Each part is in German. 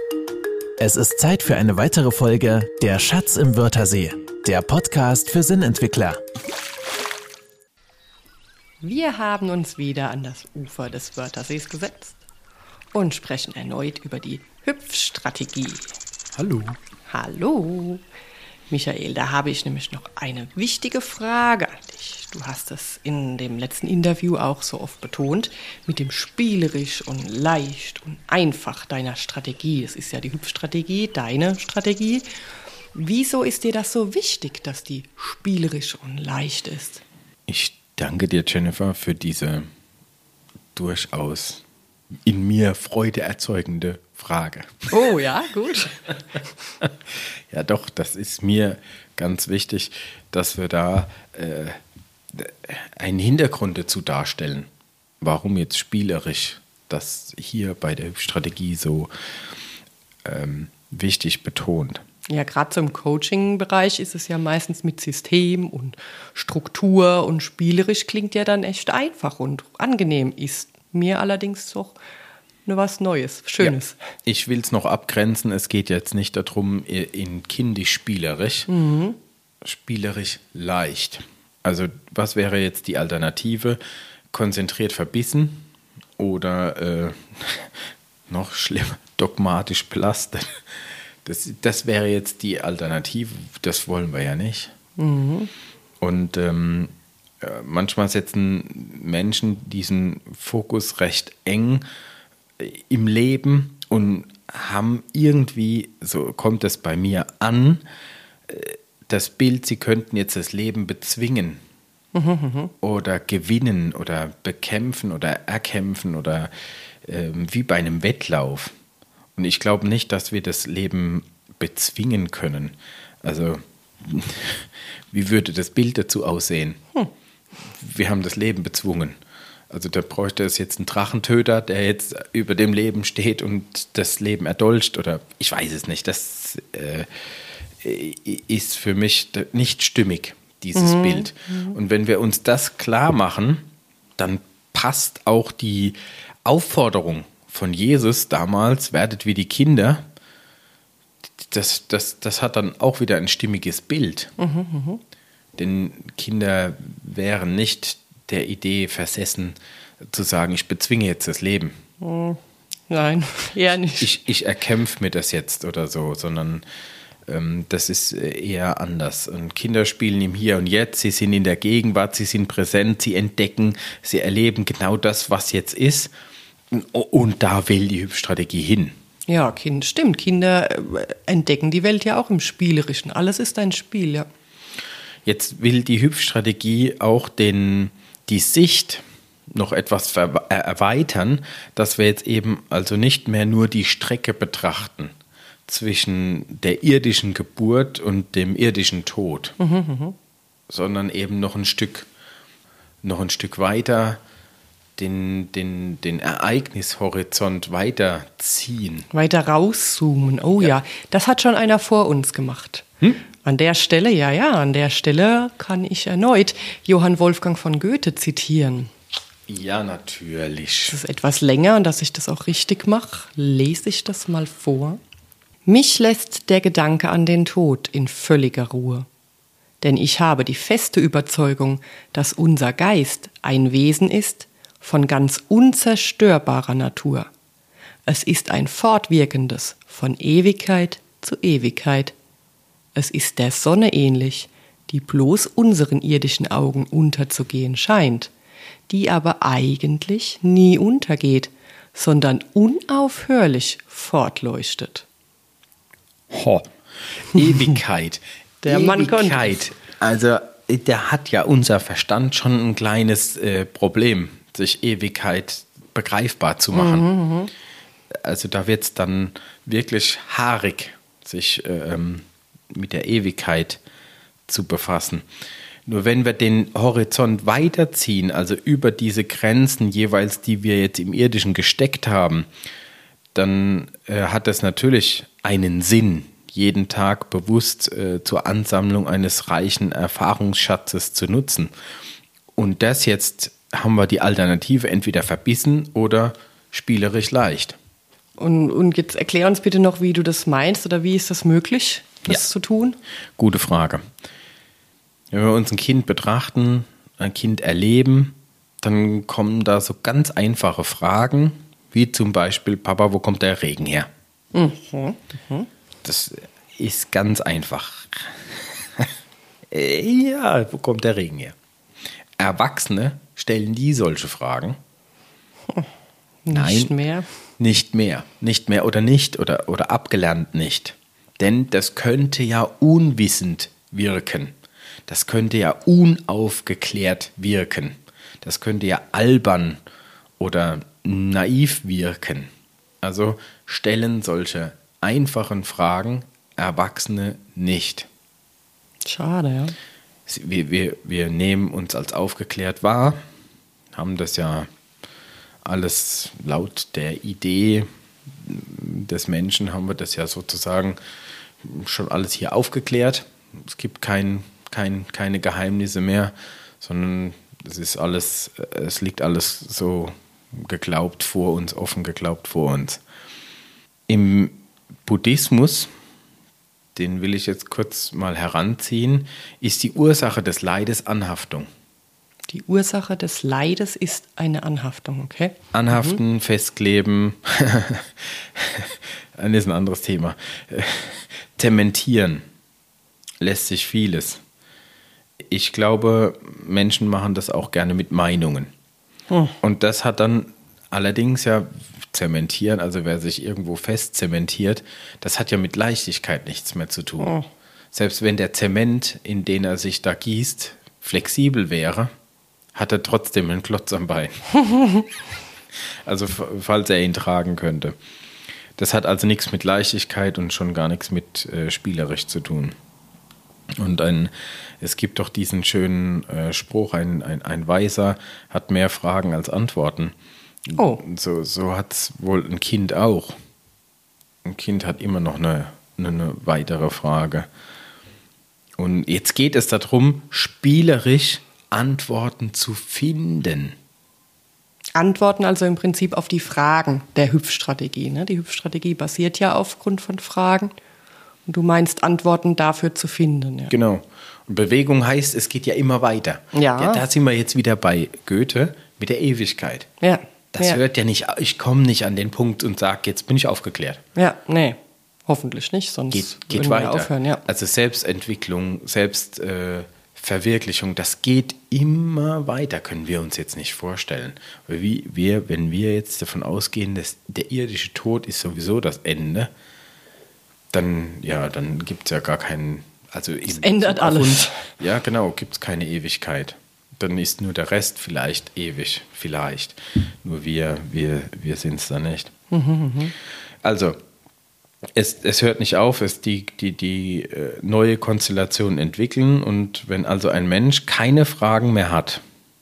Es ist Zeit für eine weitere Folge Der Schatz im Wörthersee, der Podcast für Sinnentwickler. Wir haben uns wieder an das Ufer des Wörthersees gesetzt und sprechen erneut über die Hüpfstrategie. Hallo. Hallo. Michael, da habe ich nämlich noch eine wichtige Frage an dich. Du hast es in dem letzten Interview auch so oft betont, mit dem spielerisch und leicht und einfach deiner Strategie. Es ist ja die Hüpfstrategie, deine Strategie. Wieso ist dir das so wichtig, dass die spielerisch und leicht ist? Ich danke dir, Jennifer, für diese durchaus in mir Freude erzeugende Frage. Oh ja, gut. Ja doch, das ist mir ganz wichtig, dass wir da einen Hintergrund dazu darstellen, warum jetzt spielerisch das hier bei der Strategie so wichtig betont. Ja, gerade so im Coaching-Bereich ist es ja meistens mit System und Struktur und spielerisch klingt ja dann echt einfach und angenehm. Ist mir allerdings doch nur was Neues, Schönes. Ja, ich will es noch abgrenzen, es geht jetzt nicht darum, in kindisch spielerisch, spielerisch leicht. Also was wäre jetzt die Alternative? Konzentriert verbissen oder noch schlimmer, dogmatisch belastet. Das wäre jetzt die Alternative, das wollen wir ja nicht. Und manchmal setzen Menschen diesen Fokus recht eng im Leben und haben irgendwie, so kommt es bei mir an, das Bild, sie könnten jetzt das Leben bezwingen oder gewinnen oder bekämpfen oder erkämpfen oder wie bei einem Wettlauf. Und ich glaube nicht, dass wir das Leben bezwingen können. Also, wie würde das Bild dazu aussehen? Wir haben das Leben bezwungen. Also da bräuchte es jetzt einen Drachentöter, der jetzt über dem Leben steht und das Leben erdolcht oder ich weiß es nicht. Das ist für mich nicht stimmig, dieses Bild. Und wenn wir uns das klar machen, dann passt auch die Aufforderung von Jesus damals, werdet wie die Kinder, das hat dann auch wieder ein stimmiges Bild. Denn Kinder wären nicht der Idee versessen, zu sagen, ich bezwinge jetzt das Leben. Nein, eher nicht. Ich erkämpfe mir das jetzt oder so, sondern das ist eher anders. Und Kinder spielen im Hier und Jetzt, sie sind in der Gegenwart, sie sind präsent, sie entdecken, sie erleben genau das, was jetzt ist. Und da will die Hüpfstrategie hin. Ja, stimmt. Kinder entdecken die Welt ja auch im Spielerischen. Alles ist ein Spiel, ja. Jetzt will die Hüpfstrategie auch die Sicht noch etwas erweitern, dass wir jetzt eben also nicht mehr nur die Strecke betrachten zwischen der irdischen Geburt und dem irdischen Tod, sondern eben noch ein Stück weiter den Ereignishorizont weiterziehen. Weiter rauszoomen, oh ja. Das hat schon einer vor uns gemacht. An der Stelle, an der Stelle kann ich erneut Johann Wolfgang von Goethe zitieren. Ja, natürlich. Das ist etwas länger und dass ich das auch richtig mache, lese ich das mal vor. Mich lässt der Gedanke an den Tod in völliger Ruhe. Denn ich habe die feste Überzeugung, dass unser Geist ein Wesen ist von ganz unzerstörbarer Natur. Es ist ein fortwirkendes von Ewigkeit zu Ewigkeit. Es ist der Sonne ähnlich, die bloß unseren irdischen Augen unterzugehen scheint, die aber eigentlich nie untergeht, sondern unaufhörlich fortleuchtet. Ewigkeit. Der Mann konnte. Also der hat ja unser Verstand schon ein kleines Problem, sich Ewigkeit begreifbar zu machen. Also da wird es dann wirklich haarig, sich mit der Ewigkeit zu befassen. Nur wenn wir den Horizont weiterziehen, also über diese Grenzen jeweils, die wir jetzt im Irdischen gesteckt haben, dann hat das natürlich einen Sinn, jeden Tag bewusst zur Ansammlung eines reichen Erfahrungsschatzes zu nutzen. Und das jetzt haben wir die Alternative entweder verbissen oder spielerisch leicht. Und jetzt erklär uns bitte noch, wie du das meinst oder wie ist das möglich, das zu tun? Gute Frage. Wenn wir uns ein Kind betrachten, ein Kind erleben, dann kommen da so ganz einfache Fragen, wie zum Beispiel, Papa, wo kommt der Regen her? Das ist ganz einfach. Ja, wo kommt der Regen her? Erwachsene stellen die solche Fragen. Nicht mehr. Nicht mehr oder nicht oder abgelernt nicht. Denn das könnte ja unwissend wirken. Das könnte ja unaufgeklärt wirken. Das könnte ja albern oder naiv wirken. Also stellen solche einfachen Fragen Erwachsene nicht. Schade, ja. Wir nehmen uns als aufgeklärt wahr, haben das ja alles laut der Idee des Menschen, haben wir das ja sozusagen schon alles hier aufgeklärt. Es gibt keine Geheimnisse mehr, sondern es liegt alles so geglaubt vor uns, offen geglaubt vor uns. Im Buddhismus, den will ich jetzt kurz mal heranziehen, ist die Ursache des Leides Anhaftung. Die Ursache des Leides ist eine Anhaftung, okay? Anhaften, festkleben, das ist ein anderes Thema. Zementieren lässt sich vieles. Ich glaube, Menschen machen das auch gerne mit Meinungen. Und das hat dann allerdings ja zementieren, also wer sich irgendwo fest zementiert, das hat ja mit Leichtigkeit nichts mehr zu tun. Selbst wenn der Zement, in den er sich da gießt, flexibel wäre, hat er trotzdem einen Klotz am Bein. Also falls er ihn tragen könnte. Das hat also nichts mit Leichtigkeit und schon gar nichts mit spielerisch zu tun. Und es gibt doch diesen schönen Spruch, ein Weiser hat mehr Fragen als Antworten. Oh. So hat es wohl ein Kind auch. Ein Kind hat immer noch eine weitere Frage. Und jetzt geht es darum, spielerisch Antworten zu finden. Antworten also im Prinzip auf die Fragen der Hüpfstrategie. Ne? Die Hüpfstrategie basiert ja aufgrund von Fragen. Und du meinst, Antworten dafür zu finden. Ja. Genau. Und Bewegung heißt, es geht ja immer weiter. Ja. Da sind wir jetzt wieder bei Goethe mit der Ewigkeit. Ja. Das hört ja nicht, ich komme nicht an den Punkt und sage, jetzt bin ich aufgeklärt. Ja, nee. Hoffentlich nicht, sonst geht würden weiter. Wir aufhören. Ja. Also Selbstentwicklung, Selbstverwirklichung, das geht immer weiter, können wir uns jetzt nicht vorstellen. Wenn wir jetzt davon ausgehen, dass der irdische Tod ist sowieso das Ende, dann gibt es ja gar keinen... Also es ändert alles. Ja, genau, gibt es keine Ewigkeit. Dann ist nur der Rest vielleicht ewig, vielleicht. Nur wir sind es dann nicht. Also, es hört nicht auf, die neue Konstellation entwickeln, und wenn also ein Mensch keine Fragen mehr hat,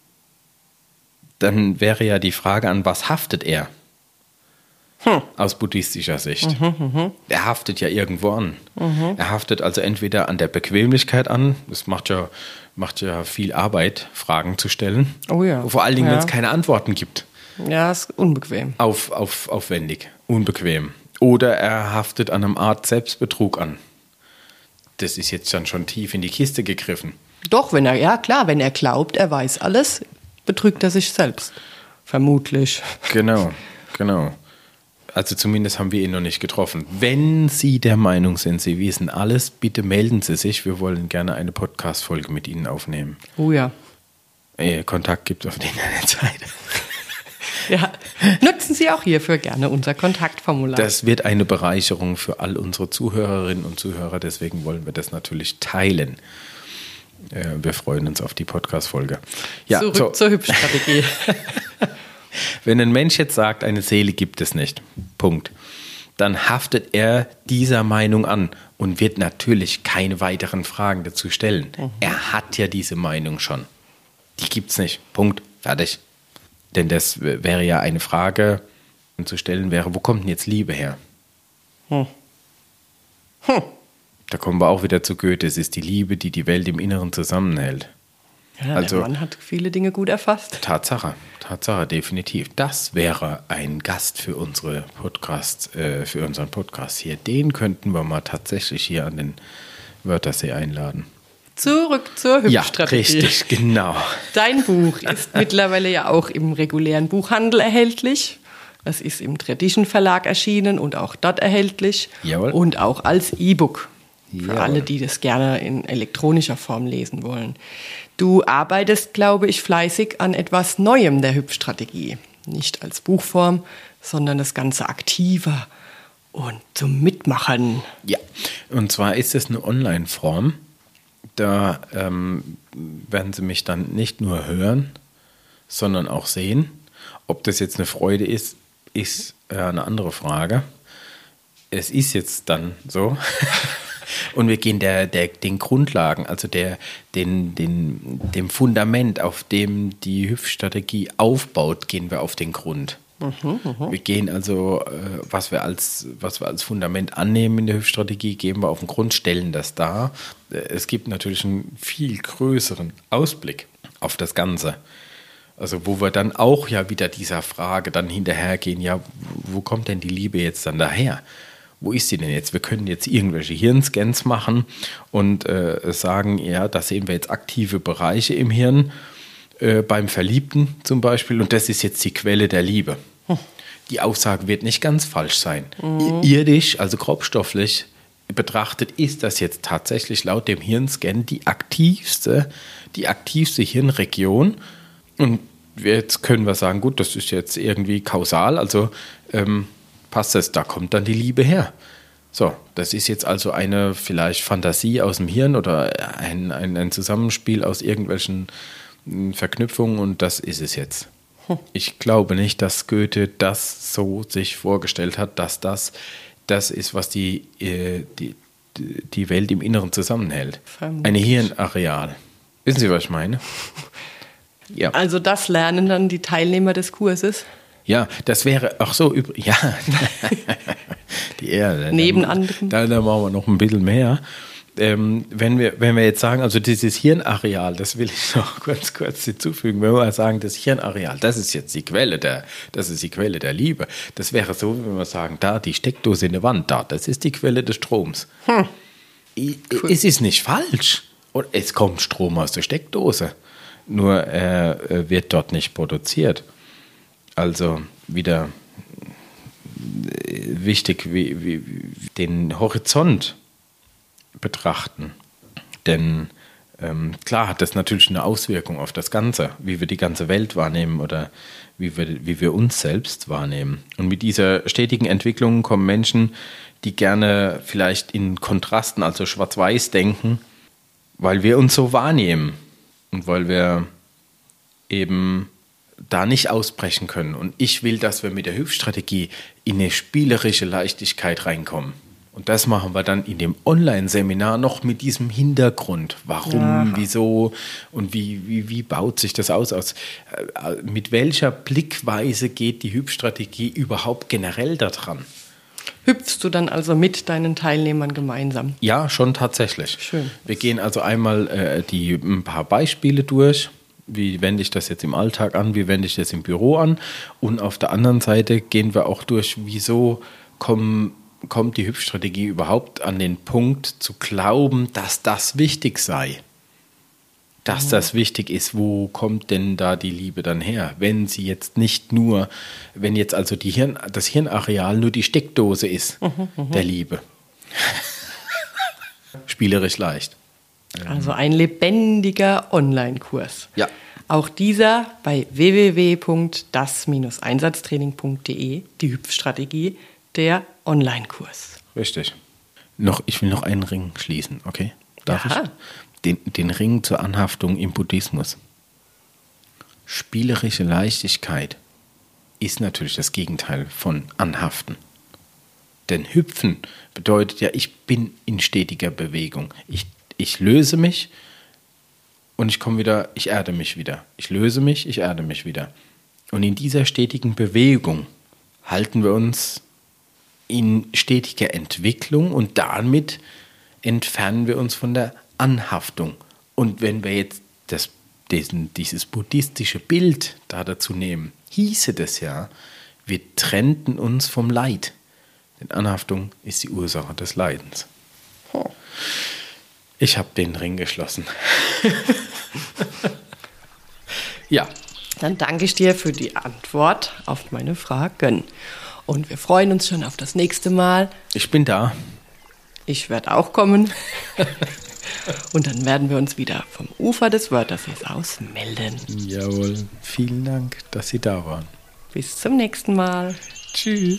dann wäre ja die Frage, an was haftet er? Aus buddhistischer Sicht. Er haftet ja irgendwo an. Er haftet also entweder an der Bequemlichkeit an, das macht ja viel Arbeit, Fragen zu stellen. Oh ja. Vor allen Dingen, wenn es keine Antworten gibt. Ja, ist unbequem. Aufwendig, unbequem. Oder er haftet an einer Art Selbstbetrug an. Das ist jetzt dann schon tief in die Kiste gegriffen. Doch, wenn er glaubt, er weiß alles, betrügt er sich selbst. Vermutlich. Genau. Also zumindest haben wir ihn noch nicht getroffen. Wenn Sie der Meinung sind, Sie wissen alles, bitte melden Sie sich. Wir wollen gerne eine Podcast-Folge mit Ihnen aufnehmen. Oh ja. Kontakt gibt es auf der Internetseite. Ja, nutzen Sie auch hierfür gerne unser Kontaktformular. Das wird eine Bereicherung für all unsere Zuhörerinnen und Zuhörer, deswegen wollen wir das natürlich teilen. Wir freuen uns auf die Podcast-Folge. Ja, Zurück zur Hüpfstrategie. Wenn ein Mensch jetzt sagt, eine Seele gibt es nicht, Punkt, dann haftet er dieser Meinung an und wird natürlich keine weiteren Fragen dazu stellen. Er hat ja diese Meinung schon. Die gibt es nicht, Punkt, fertig. Denn das wäre ja eine Frage, die zu stellen wäre, wo kommt denn jetzt Liebe her? Da kommen wir auch wieder zu Goethe. Es ist die Liebe, die die Welt im Inneren zusammenhält. Ja, der Mann hat viele Dinge gut erfasst. Tatsache, definitiv. Das wäre ein Gast für unseren Podcast hier. Den könnten wir mal tatsächlich hier an den Wörthersee einladen. Zurück zur Hüpfstrategie. Ja, richtig, genau. Dein Buch ist mittlerweile ja auch im regulären Buchhandel erhältlich. Es ist im Tradition Verlag erschienen und auch dort erhältlich. Jawohl. Und auch als E-Book. Für Jawohl. alle, die das gerne in elektronischer Form lesen wollen. Du arbeitest, glaube ich, fleißig an etwas Neuem der Hüpfstrategie. Nicht als Buchform, sondern das Ganze aktiver und zum Mitmachen. Ja, und zwar ist es eine Online-Form. Da werden Sie mich dann nicht nur hören, sondern auch sehen. Ob das jetzt eine Freude ist eine andere Frage. Es ist jetzt dann so. Und wir gehen den Grundlagen, also dem Fundament, auf dem die Hüpfstrategie aufbaut, gehen wir auf den Grund. Wir gehen also, was wir als Fundament annehmen in der Hüpfstrategie, gehen wir auf den Grund, stellen das dar. Es gibt natürlich einen viel größeren Ausblick auf das Ganze. Also wo wir dann auch ja wieder dieser Frage dann hinterhergehen, ja, wo kommt denn die Liebe jetzt dann daher? Wo ist sie denn jetzt? Wir können jetzt irgendwelche Hirnscans machen und sagen, ja, da sehen wir jetzt aktive Bereiche im Hirn, beim Verliebten zum Beispiel, und das ist jetzt die Quelle der Liebe. Die Aussage wird nicht ganz falsch sein. Irdisch, also grobstofflich betrachtet, ist das jetzt tatsächlich laut dem Hirnscan die aktivste Hirnregion. Und jetzt können wir sagen, gut, das ist jetzt irgendwie kausal, also passt das, da kommt dann die Liebe her. So, das ist jetzt also eine vielleicht Fantasie aus dem Hirn oder ein Zusammenspiel aus irgendwelchen Verknüpfungen, und das ist es jetzt. Ich glaube nicht, dass Goethe das so sich vorgestellt hat, dass das ist, was die Welt im Inneren zusammenhält. Ein Hirnareal. Wissen Sie, was ich meine? Ja. Also das lernen dann die Teilnehmer des Kurses? Ja, das wäre, ach so, ja, die Erde. Neben anderen. Da machen wir noch ein bisschen mehr. Wenn wir jetzt sagen, also dieses Hirnareal, das will ich noch kurz hinzufügen, wenn wir sagen, das Hirnareal, das ist jetzt die Quelle der Liebe. Das wäre so, wenn wir sagen, da die Steckdose in der Wand, das ist die Quelle des Stroms. Cool. Es ist nicht falsch. Und es kommt Strom aus der Steckdose. Nur er wird dort nicht produziert. Also wieder wichtig, wie den Horizont betrachten. Denn klar hat das natürlich eine Auswirkung auf das Ganze, wie wir die ganze Welt wahrnehmen oder wie wir uns selbst wahrnehmen. Und mit dieser stetigen Entwicklung kommen Menschen, die gerne vielleicht in Kontrasten, also schwarz-weiß denken, weil wir uns so wahrnehmen und weil wir eben da nicht ausbrechen können. Und ich will, dass wir mit der Hüpfstrategie in eine spielerische Leichtigkeit reinkommen. Und das machen wir dann in dem Online-Seminar noch mit diesem Hintergrund. Warum, wieso und wie baut sich das aus? Mit welcher Blickweise geht die Hüpfstrategie überhaupt generell da dran? Hüpfst du dann also mit deinen Teilnehmern gemeinsam? Ja, schon tatsächlich. Schön. Wir gehen also einmal ein paar Beispiele durch. Wie wende ich das jetzt im Alltag an? Wie wende ich das im Büro an? Und auf der anderen Seite gehen wir auch durch, wieso kommt die Hüpfstrategie überhaupt an den Punkt zu glauben, dass das wichtig sei. Dass das wichtig ist, wo kommt denn da die Liebe dann her? Wenn sie jetzt wenn jetzt also das Hirnareal nur die Steckdose ist der Liebe. Spielerisch leicht. Also ein lebendiger Online-Kurs. Ja. Auch dieser bei www.das-einsatztraining.de, die Hüpfstrategie, der Online-Kurs. Richtig. Ich will noch einen Ring schließen, okay? Darf Ja. ich? Den Ring zur Anhaftung im Buddhismus. Spielerische Leichtigkeit ist natürlich das Gegenteil von Anhaften. Denn Hüpfen bedeutet ja, ich bin in stetiger Bewegung. Ich löse mich und ich komme wieder, ich erde mich wieder. Ich löse mich, ich erde mich wieder. Und in dieser stetigen Bewegung halten wir uns in stetiger Entwicklung und damit entfernen wir uns von der Anhaftung. Und wenn wir jetzt dieses buddhistische Bild da dazu nehmen, hieße das ja, wir trennten uns vom Leid. Denn Anhaftung ist die Ursache des Leidens. Ich habe den Ring geschlossen. Ja. Dann danke ich dir für die Antwort auf meine Fragen. Und wir freuen uns schon auf das nächste Mal. Ich bin da. Ich werde auch kommen. Und dann werden wir uns wieder vom Ufer des Wörthersees aus melden. Jawohl. Vielen Dank, dass Sie da waren. Bis zum nächsten Mal. Tschüss.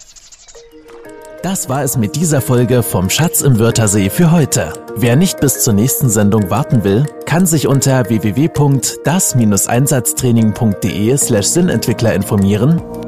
Das war es mit dieser Folge vom Schatz im Wörthersee für heute. Wer nicht bis zur nächsten Sendung warten will, kann sich unter www.das-einsatztraining.de/Sinnentwickler informieren